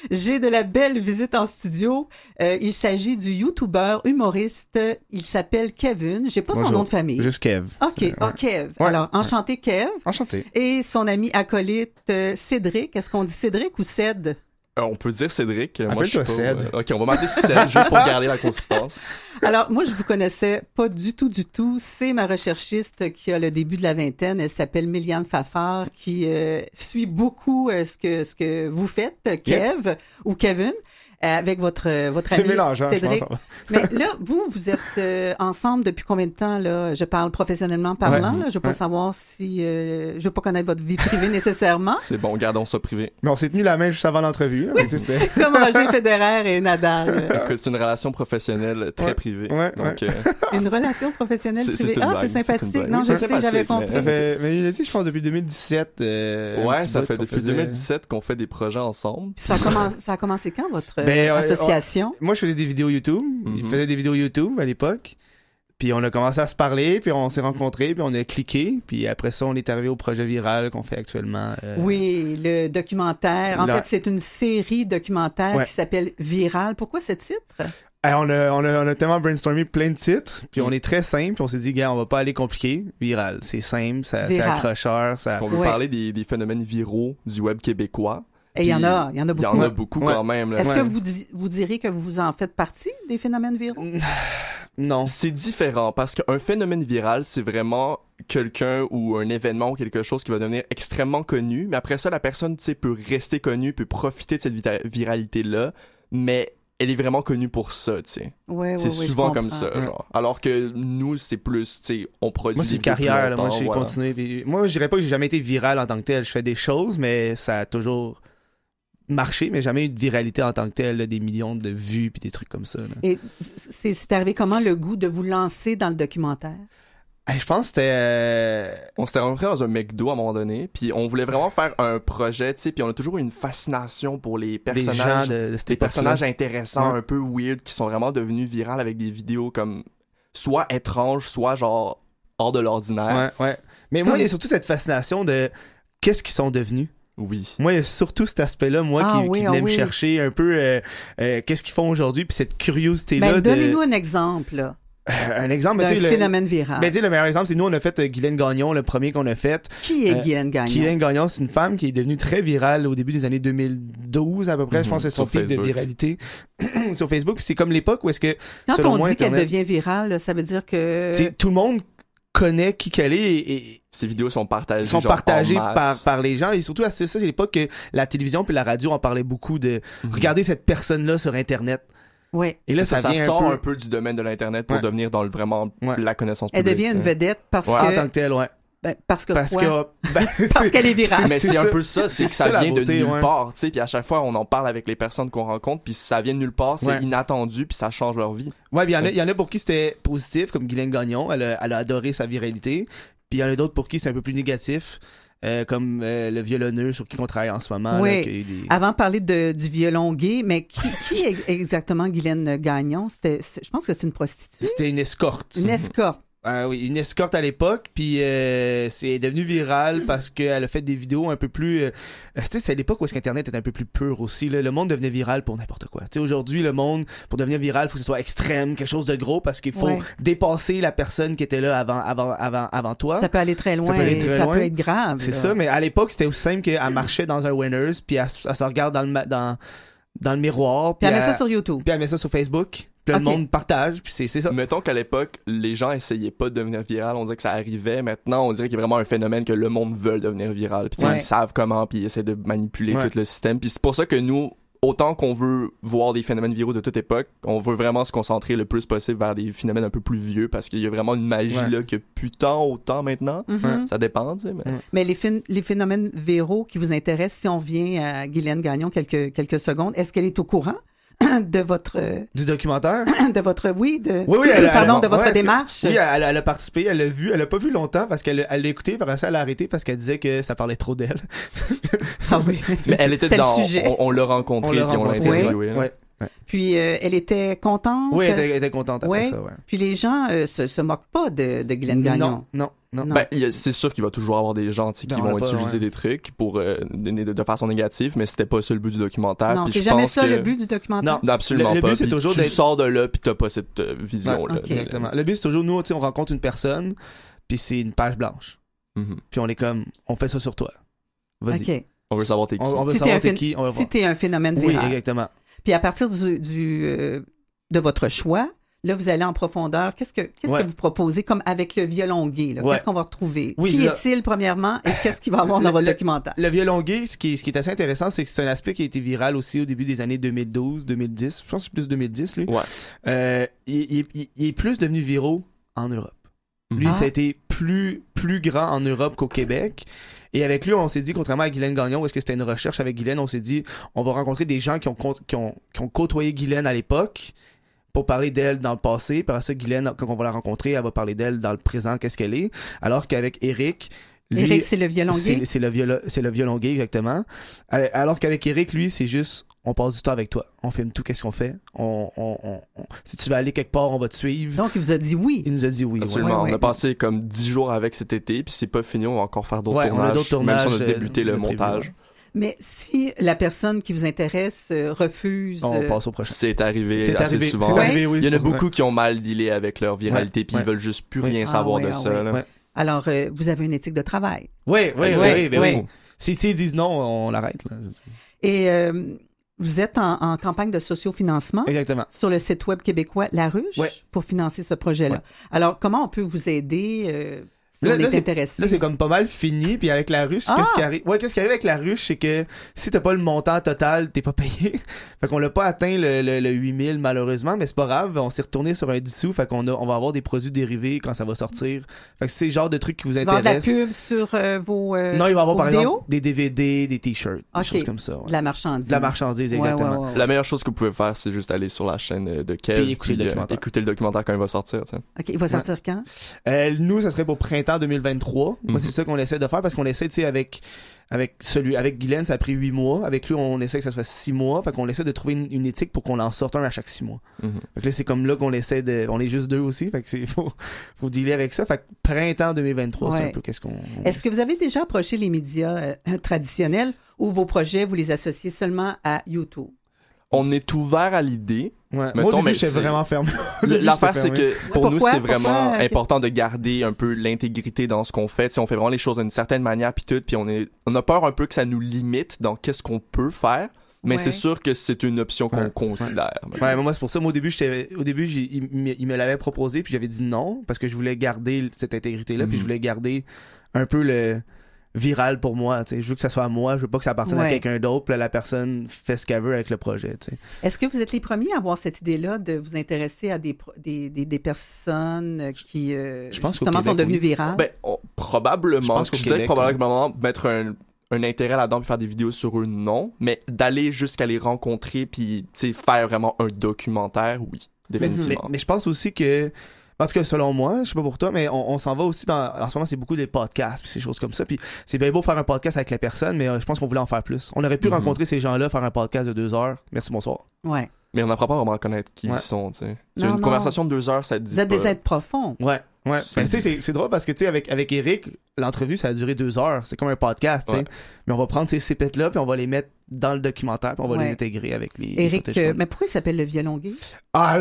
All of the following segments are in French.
J'ai de la belle visite en studio. Il s'agit du YouTuber humoriste. Il s'appelle Kevin. J'ai pas son nom de famille. Juste Kev. OK. Kev. Ouais. Alors, enchanté Kev. Enchanté. Et son ami acolyte Cédric. Est-ce qu'on dit Cédric ou Ced? On peut dire Cédric. Moi, je suis Appelle-toi pas... Ced. OK, on va m'appeler Ced juste pour garder la consistance. Alors, moi, je vous connaissais pas du tout. C'est ma recherchiste qui a le début de la vingtaine. Elle s'appelle Méliane Fafard, qui suit beaucoup ce que vous faites, Kev ou Kevin, avec votre ami C'est mélangeant, Cédric. je pense. Mais là, vous êtes ensemble depuis combien de temps, là? Je parle professionnellement parlant, Ouais. là. Je veux pas savoir si... je veux pas connaître votre vie privée nécessairement. C'est bon, gardons ça privé. Mais on s'est tenu la main juste avant l'entrevue. Là. C'était... Comme Roger Federer et Nadal. Écoute, c'est une relation professionnelle très privée. Ouais, Donc, Une relation professionnelle C'est privée. une Ah, blague, c'est sympathique. c'est une blague. Non, Oui, je c'est sais, j'avais sympathique, compris. Ça fait, mais il a dit, je pense, depuis 2017. ouais, ça fait depuis 2017 qu'on fait des projets ensemble. Puis ça a commencé quand, votre Ben, association? Moi, je faisais des vidéos YouTube. Il faisait des vidéos YouTube à l'époque. Puis on a commencé à se parler, puis on s'est rencontrés, puis on a cliqué. Puis après ça, on est arrivé au projet viral qu'on fait actuellement. Oui, le documentaire. En fait, c'est une série documentaire qui s'appelle Viral. Pourquoi ce titre? On a tellement brainstormé plein de titres, puis on est très simple, puis on s'est dit, gars, on va pas aller compliqué. Viral, c'est simple, c'est accrocheur. Parce qu'on veut parler des phénomènes viraux du web québécois. Et il y en a beaucoup. Il y en a beaucoup quand même. Là. Est-ce que vous diriez que vous en faites partie des phénomènes viraux? Non. C'est différent parce qu'un phénomène viral, c'est vraiment quelqu'un ou un événement ou quelque chose qui va devenir extrêmement connu. Mais après ça, la personne, tu sais, peut rester connue, peut profiter de cette viralité-là, mais elle est vraiment connue pour ça, tu sais. C'est souvent comme ça, genre. Alors que nous, c'est plus, tu sais, on produit. Moi, c'est une carrière, là. Moi, j'ai continué. Moi, je dirais pas que j'ai jamais été viral en tant que tel. Je fais des choses, mais ça a toujours marché, mais jamais eu de viralité en tant que tel, là, des millions de vues puis des trucs comme ça. Là. Et c'est arrivé comment le goût de vous lancer dans le documentaire? Je pense que c'était... On s'était rencontrés dans un McDo à un moment donné, puis on voulait vraiment faire un projet, tu sais, puis on a toujours eu une fascination pour les personnages, des personnages intéressants, un peu weird, qui sont vraiment devenus virales avec des vidéos comme soit étranges, soit genre hors de l'ordinaire. Ouais. Mais moi, il y a surtout cette fascination de qu'est-ce qu'ils sont devenus. Oui. Moi, il y a surtout cet aspect-là, qui venait me chercher un peu qu'est-ce qu'ils font aujourd'hui, puis cette curiosité-là. Donnez-nous un exemple, là. Un exemple, d'un phénomène viral. Le meilleur exemple, c'est nous, on a fait Guylaine Gagnon, le premier qu'on a fait. Qui est Guylaine Gagnon? Guylaine Gagnon, c'est une femme qui est devenue très virale au début des années 2012 à peu près. Je pense que c'est son pic de viralité sur Facebook. Puis c'est comme l'époque où est-ce que... Quand on dit qu'elle devient virale, là, ça veut dire que... Tout le monde connaît qui qu'elle est et ces vidéos sont partagées par les gens et surtout c'est l'époque que la télévision puis la radio en parlaient beaucoup de regarder cette personne-là sur Internet. Oui. Et là, ça sort un peu du domaine de l'Internet pour devenir dans vraiment la connaissance publique. Elle devient une vedette parce que... En tant que telle, parce qu'elle est virale. Mais c'est un peu ça, c'est que ça vient de nulle part, tu sais, puis à chaque fois on en parle avec les personnes qu'on rencontre, puis ça vient de nulle part, c'est inattendu, puis ça change leur vie. Ouais, puis il y en a pour qui c'était positif, comme Guylaine Gagnon, elle a adoré sa viralité, puis il y en a d'autres pour qui c'est un peu plus négatif. Comme le violonneux sur qui on travaille en ce moment. Oui. Là, Avant de parler du violon gay, mais qui est exactement Guylaine Gagnon? Je pense que c'est une prostituée. C'était une escorte. Une escorte. Oui, une escorte à l'époque, puis c'est devenu viral parce qu'elle a fait des vidéos un peu plus... tu sais, c'est à l'époque où Internet était un peu plus pur aussi. Là. Le monde devenait viral pour n'importe quoi. Tu sais, aujourd'hui, le monde, pour devenir viral, il faut que ce soit extrême, quelque chose de gros, parce qu'il faut dépasser la personne qui était là avant toi. Ça peut aller très loin, ça peut être grave. C'est ça, mais à l'époque, c'était aussi simple qu'elle marchait dans un Winners, puis elle se regarde dans le miroir. Puis elle met ça sur YouTube. Puis elle met ça sur Facebook. Puis le monde partage, puis c'est ça. Mettons qu'à l'époque, les gens essayaient pas de devenir viral, on dirait que ça arrivait. Maintenant, on dirait qu'il y a vraiment un phénomène que le monde veut devenir viral. Puis ils savent comment, puis ils essaient de manipuler tout le système. Puis c'est pour ça que nous, autant qu'on veut voir des phénomènes viraux de toute époque, on veut vraiment se concentrer le plus possible vers des phénomènes un peu plus vieux, parce qu'il y a vraiment une magie là que plus tant autant maintenant. Ça dépend, tu sais. Mais les phénomènes viraux qui vous intéressent, si on vient à Guylaine Gagnon quelques secondes, est-ce qu'elle est au courant de votre... Du documentaire? De votre... Oui, de votre démarche. Oui, elle a participé, elle l'a vu, elle a pas vu longtemps parce qu'elle l'a écouté, puis après ça, elle a arrêté parce qu'elle disait que ça parlait trop d'elle. Ah oui. Mais elle était dans... On l'a rencontrée, puis on l'a interviewée. Ouais. Puis elle était contente. Oui, elle était contente après ça, ouais. Puis les gens se moquent pas de Guylaine Gagnon. Non. Ben, c'est sûr qu'il va toujours avoir des gens qui vont utiliser des trucs pour de façon négative, mais c'était pas ça le but du documentaire. Non, c'est jamais ça le but du documentaire. Non, absolument le pas. But, c'est toujours tu sors de là puis t'as pas cette vision-là. Okay. Exactement. Le but, c'est toujours, nous, on rencontre une personne, puis c'est une page blanche. Puis on est comme, on fait ça sur toi. Vas-y. Okay. On veut savoir t'es qui. On veut savoir t'es qui. Si t'es un phénomène viral. Oui, exactement. Puis à partir de votre choix, là, vous allez en profondeur. Qu'est-ce que vous proposez comme avec le violon gay? Là? Qu'est-ce qu'on va retrouver? Oui, qui est-il, premièrement, et qu'est-ce qu'il va avoir dans votre documentaire? Le violon gay, ce qui est assez intéressant, c'est que c'est un aspect qui a été viral aussi au début des années 2012, 2010. Je pense que c'est plus 2010, lui. Ouais. Il est plus devenu viraux en Europe. Lui, ça a été plus grand en Europe qu'au Québec. Et avec lui, on s'est dit, contrairement à Guylaine Gagnon, parce que c'était une recherche avec Guylaine, on s'est dit, on va rencontrer des gens qui ont côtoyé Guylaine à l'époque pour parler d'elle dans le passé. Par ça, Guylaine, quand on va la rencontrer, elle va parler d'elle dans le présent, qu'est-ce qu'elle est. Alors qu'avec Éric, lui, Éric, c'est le violon gay? C'est le violon gay, exactement. Alors qu'avec Éric, lui, c'est juste, on passe du temps avec toi. On filme tout, qu'est-ce qu'on fait. Si tu veux aller quelque part, on va te suivre. Donc, il vous a dit oui. Il nous a dit oui. Absolument. On a passé comme 10 jours avec cet été, puis c'est pas fini, on va encore faire d'autres tournages. Même si on a débuté le montage. Mais si la personne qui vous intéresse refuse... On passe au prochain. C'est arrivé assez souvent. Oui, il y en a beaucoup qui ont mal dealé avec leur viralité, puis ils veulent juste plus rien savoir de ça. Là. Alors, vous avez une éthique de travail. Oui. S'ils disent non, on l'arrête. Là. Et vous êtes en campagne de sociofinancement. Exactement. Sur le site web québécois La Ruche pour financer ce projet-là. Ouais. Alors, comment on peut vous aider si on est intéressé? Là, c'est comme pas mal fini. Puis avec La Ruche, qu'est-ce qui arrive? Ouais, qu'est-ce qui arrive avec La Ruche, c'est que si t'as pas le montant total, t'es pas payé. Fait qu'on l'a pas atteint le 8000 malheureusement, mais c'est pas grave. On s'est retourné sur un 10 sous. Fait qu'on va avoir des produits dérivés quand ça va sortir. Fait que c'est le genre de trucs qui vous intéressent. Il va y avoir de la pub sur vos non, il va y avoir par vidéos? exemple des DVD, des t-shirts, des choses comme ça. Ouais. De la marchandise. De la marchandise, exactement. Ouais. La meilleure chose que vous pouvez faire, c'est juste aller sur la chaîne de Kev puis écouter le documentaire quand il va sortir. T'sais. OK, il va sortir quand? Nous, ça serait pour printemps 2023. Moi, c'est ça qu'on essaie de faire parce qu'on essaie, tu sais, avec Guylaine, ça a pris 8 mois. Avec lui, on essaie que ça se fasse 6 mois. Fait qu'on essaie de trouver une éthique pour qu'on en sorte un à chaque 6 mois. Fait que là, c'est comme là qu'on essaie on est juste 2 aussi. Fait que faut dealer avec ça. Fait que printemps 2023, c'est un peu qu'est-ce qu'on... Est-ce que vous avez déjà approché les médias traditionnels ou vos projets, vous les associez seulement à YouTube? On est ouvert à l'idée. Ouais. Moi, au début, j'étais vraiment fermé. L'affaire, c'est que pour nous, c'est vraiment important de garder un peu l'intégrité dans ce qu'on fait. T'sais, on fait vraiment les choses d'une certaine manière, puis tout, puis on a peur un peu que ça nous limite dans qu'est-ce qu'on peut faire. Mais c'est sûr que c'est une option qu'on considère. Ouais, moi, c'est pour ça. Moi, au début, il me l'avait proposé, puis j'avais dit non, parce que je voulais garder cette intégrité-là, puis je voulais garder un peu le viral pour moi, tu sais, je veux que ça soit à moi, je veux pas que ça appartienne à quelqu'un d'autre, puis là, la personne fait ce qu'elle veut avec le projet, tu sais. Est-ce que vous êtes les premiers à avoir cette idée-là de vous intéresser à des personnes qui justement sont devenues virales? Ben, probablement, je dirais probablement mettre un intérêt là-dedans puis faire des vidéos sur eux, non, mais d'aller jusqu'à les rencontrer puis tu sais faire vraiment un documentaire, oui, définitivement. Mais je pense aussi que parce que selon moi, je sais pas pour toi, mais on s'en va aussi en ce moment, c'est beaucoup des podcasts pis ces choses comme ça, puis c'est bien beau faire un podcast avec la personne, mais je pense qu'on voulait en faire plus. On aurait pu rencontrer ces gens-là, faire un podcast de 2 heures. Merci, bonsoir. Ouais. Mais on n'apprend pas vraiment à connaître qui ils sont, tu sais. Une conversation de 2 heures, ça te dit vous êtes des êtres profonds. Ouais. Ben, tu sais, c'est drôle parce que, tu sais, avec Éric, l'entrevue, ça a duré 2 heures. C'est comme un podcast, tu sais. Mais on va prendre ces pépettes-là, puis on va les mettre dans le documentaire, puis on va les intégrer avec les... Éric, mais pourquoi il s'appelle le violon gay? Ah, là...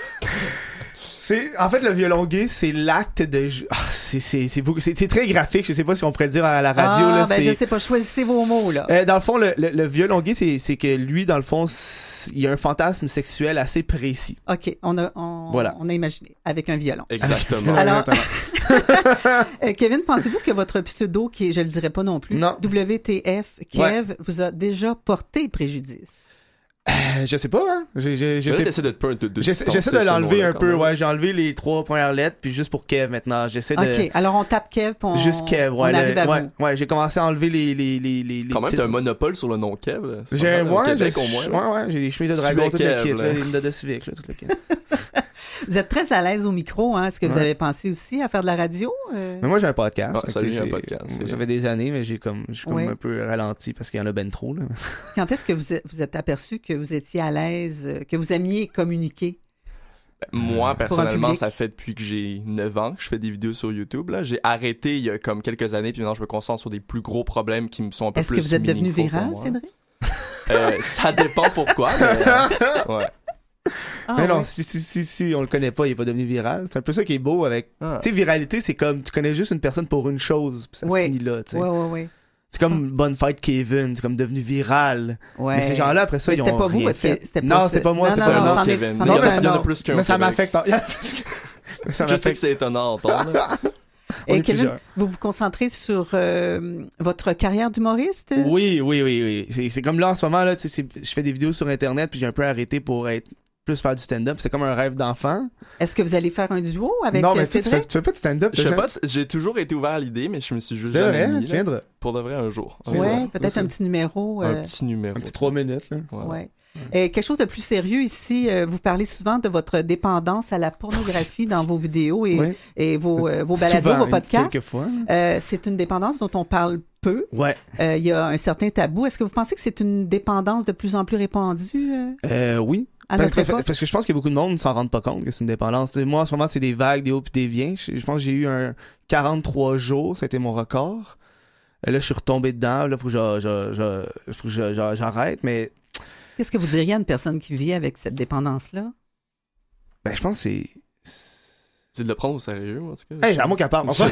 En fait, le violon gay, c'est l'acte de... c'est très graphique, je sais pas si on pourrait le dire à la radio. Ah, là, je sais pas, choisissez vos mots, là. Dans le fond, le violon gay, c'est que lui, dans le fond, il y a un fantasme sexuel assez précis. OK, on a imaginé, avec un violon. Exactement. Alors, Kevin, pensez-vous que votre pseudo, qui est, je le dirais pas non plus, WTF, Kev, vous a déjà porté préjudice? Je sais pas, hein. J'essaie de l'enlever un peu, ouais. J'ai enlevé les 3 premières lettres, puis juste pour Kev maintenant. OK, alors on tape Kev, puis juste Kev, ouais. On arrive à vous. Ouais, j'ai commencé à enlever les quand même, t'as un monopole sur le nom Kev. J'ai des chemises de dragon, tout le kit, des notes de civique, tout le kit. Vous êtes très à l'aise au micro, hein? Est-ce que vous avez pensé aussi à faire de la radio? Mais moi, j'ai un podcast. Un podcast. Ça fait des années, mais je suis comme un peu ralenti parce qu'il y en a ben trop. Là. Quand est-ce que vous êtes aperçu que vous étiez à l'aise, que vous aimiez communiquer? Moi, personnellement, ça fait depuis que j'ai 9 ans que je fais des vidéos sur YouTube. Là. J'ai arrêté il y a comme quelques années, puis maintenant je me concentre sur des plus gros problèmes qui me sont un peu plus Est-ce que vous êtes devenu viral, Cédric? Ça dépend pourquoi, mais... ouais. Mais non, si on le connaît pas, il est pas devenu viral. C'est un peu ça qui est beau avec... Tu sais, viralité, c'est comme, tu connais juste une personne pour une chose, puis ça finit là, tu sais. Ouais. C'est comme Bonne Fête Kevin, c'est comme devenu viral. Ouais. Mais ces gens-là, après ça, ils ont pas vous, rien fait. Non, c'est pas moi, c'est un autre autre Kevin. Il y en a plus qu'un. Mais ça m'affecte. Je sais que c'est étonnant à entendre. Et Kevin, vous vous concentrez sur votre carrière d'humoriste? Oui. C'est comme là, en ce moment, là, je fais des vidéos sur Internet, puis j'ai un peu arrêté pour plus faire du stand-up. C'est comme un rêve d'enfant. Est-ce que vous allez faire un duo avec Cédric? Tu fais pas de stand-up? Je sais pas, j'ai toujours été ouvert à l'idée, mais je me suis juste jamais mis. Tu viendras. Pour de vrai, un jour. Ouais, peut-être un petit numéro. Un petit 3 minutes, là. Ouais. Quelque chose de plus sérieux ici, vous parlez souvent de votre dépendance à la pornographie dans vos vidéos et vos balados, vos podcasts. Quelquefois. C'est une dépendance dont on parle peu. Ouais. Il y a un certain tabou. Est-ce que vous pensez que c'est une dépendance de plus en plus répandue? Oui. Parce que je pense que beaucoup de monde ne s'en rendent pas compte que c'est une dépendance. Moi, en ce moment, c'est des vagues, des hauts et des viens. Je pense que j'ai eu un 43 jours, ça a été mon record. Là, je suis retombé dedans. Là, faut que j'arrête, mais... Qu'est-ce que vous diriez à une personne qui vit avec cette dépendance-là? Ben, je pense que c'est de le prendre au sérieux, en tout cas. Hey, à moi qu'à part. Non,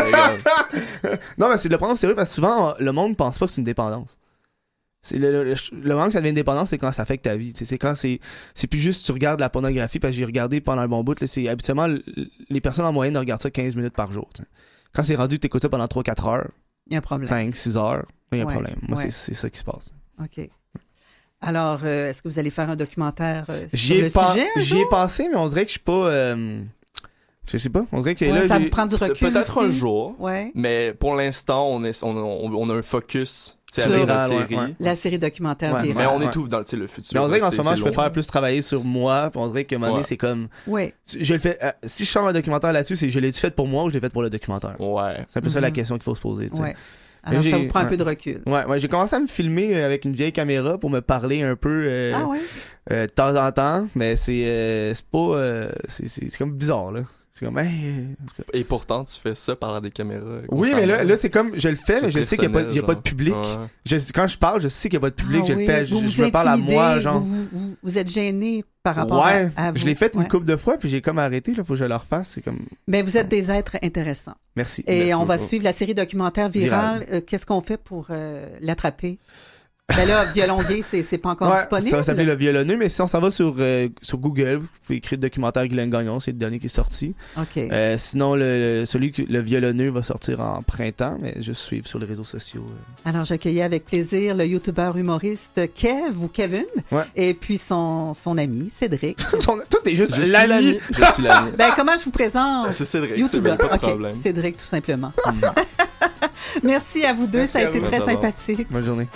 mais c'est de le prendre au sérieux parce que souvent, le monde pense pas que c'est une dépendance. C'est le moment que ça devient une dépendance, c'est quand ça affecte ta vie. C'est quand c'est plus juste tu regardes la pornographie, parce que j'ai regardé pendant un bon bout. Là, c'est habituellement les personnes en moyenne regardent ça 15 minutes par jour. T'sais. Quand c'est rendu que t'écoutes ça pendant 3-4 heures, il y a un problème. 5-6 heures, il y a un problème. Moi, c'est ça qui se passe. OK. Alors, est-ce que vous allez faire un documentaire sur le sujet? J'y ai pensé, mais on dirait que je suis pas... je sais pas, on dirait que là... Ça vous prend du recul peut-être aussi. Un jour, mais pour l'instant, on a un focus... Sur la série. La série documentaire virale. Mais on est tout dans le futur. Mais on dirait qu'en ce moment, je préfère plus travailler sur moi. On dirait qu'à un moment donné, c'est comme... Oui. Je le fais... si je sors un documentaire là-dessus, c'est je l'ai-tu fait pour moi ou je l'ai fait pour le documentaire? Ouais. C'est un peu ça la question qu'il faut se poser, tu sais. Ouais. Alors, ça vous prend un peu de recul. Ouais, j'ai commencé à me filmer avec une vieille caméra pour me parler un peu de temps en temps, mais c'est pas... c'est comme bizarre, là. C'est comme, Et pourtant, tu fais ça par des caméras. Oui, mais là c'est comme, je le fais, mais je sais qu'il n'y a pas de public. Ouais. Quand je parle, je sais qu'il n'y a pas de public, je le fais, je me parle à moi, genre. Vous êtes gêné par rapport à vous. Je l'ai fait une couple de fois, puis j'ai comme arrêté, là, faut que je le refasse, c'est comme... Mais vous êtes des êtres intéressants. Merci. Et on va suivre la série documentaire virale. Qu'est-ce qu'on fait pour l'attraper? Ben là, Violon gay, c'est pas encore disponible. Ça va s'appeler Le Violonneux, mais si on s'en va sur Google, vous pouvez écrire documentaire Guylaine Gagnon, c'est le dernier qui est sorti. OK. Sinon, Le Violonneux va sortir en printemps, mais juste suivre sur les réseaux sociaux. Alors, j'accueillais avec plaisir le youtubeur humoriste Kev ou Kevin, et puis son ami Cédric. Toi, t'es juste l'ami. Je suis l'ami. Ben, comment je vous présente? C'est Cédric, YouTuber. c'est pas de problème. Cédric, tout simplement. Merci à vous deux, ça a été très sympathique. Bonne journée.